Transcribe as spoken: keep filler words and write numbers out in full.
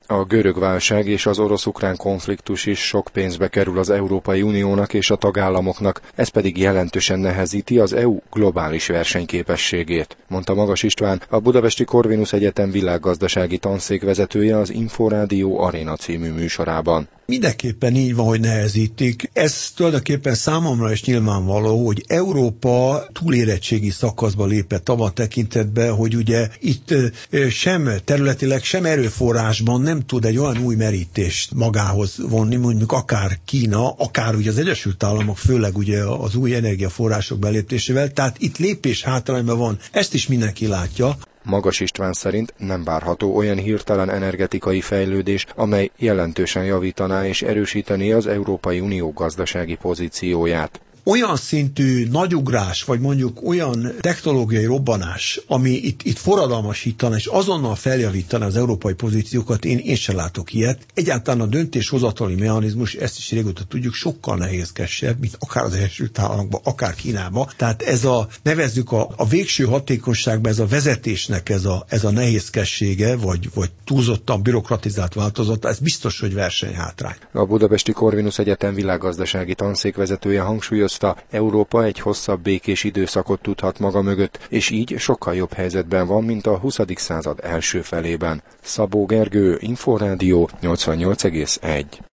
A görög válság és az orosz-ukrán konfliktus is sok pénzbe kerül az Európai Uniónak és a tagállamoknak, ez pedig jelentősen nehezíti az é u globális versenyképességét, mondta Magas István, a Budapesti Corvinus Egyetem világgazdasági tanszékvezetője az Inforádió Aréna című műsorában. Mindenképpen így van, hogy nehezítik. Ez tulajdonképpen számomra is nyilvánvaló, hogy Európa túlérettségi szakaszba lépett abban tekintetben, hogy ugye itt sem területileg, sem erőforrásban nem tud egy olyan új merítést magához vonni, mondjuk akár Kína, akár ugye az Egyesült Államok, főleg ugye az új energiaforrások belépésével, tehát itt lépés hátrányban van, ezt is mindenki látja. Magas István szerint nem várható olyan hirtelen energetikai fejlődés, amely jelentősen javítaná és erősítené az Európai Unió gazdasági pozícióját. Olyan szintű nagyugrás, vagy mondjuk olyan technológiai robbanás, ami itt, itt forradalmasítana és azonnal feljavítana az európai pozíciókat, én, én sem látok ilyet. Egyáltalán a döntéshozatali mechanizmus, ezt is régóta tudjuk, sokkal nehézkesebb, mint akár az Egyesült Államokban, akár Kínában. Tehát ez a, nevezzük a, a végső hatékonyságban, ez a vezetésnek ez a, ez a nehézkessége, vagy, vagy túlzottan bürokratizált változata, ez biztos, hogy versenyhátrány. A Budapesti Corvinus Egyetem világgazdasági tanszékvezetője hangsúlyozta, Európa egy hosszabb békés időszakot tudhat maga mögött, és így sokkal jobb helyzetben van, mint a huszadik század első felében. Szabó Gergő, Inforádió nyolcvannyolc egész egy.